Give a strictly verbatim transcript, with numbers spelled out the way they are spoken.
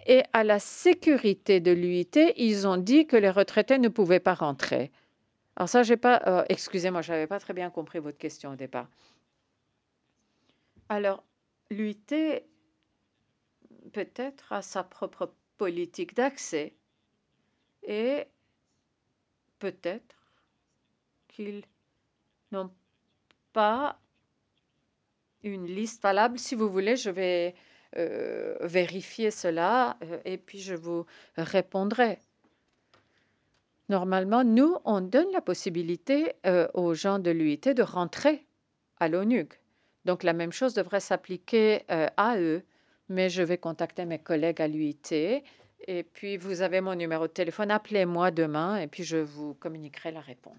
Et à la sécurité de l'U I T, ils ont dit que les retraités ne pouvaient pas rentrer. Alors ça, j'ai pas... euh, excusez-moi, je n'avais pas très bien compris votre question au départ. Alors, l'U I T peut-être a sa propre politique d'accès et peut-être qu'ils n'ont pas une liste valable. Si vous voulez, je vais euh, vérifier cela euh, et puis je vous répondrai. Normalement, nous, on donne la possibilité euh, aux gens de l'U I T de rentrer à l'ONUG. Donc la même chose devrait s'appliquer euh, à eux. Mais je vais contacter mes collègues à l'U I T. Et puis, vous avez mon numéro de téléphone. Appelez-moi demain et puis je vous communiquerai la réponse.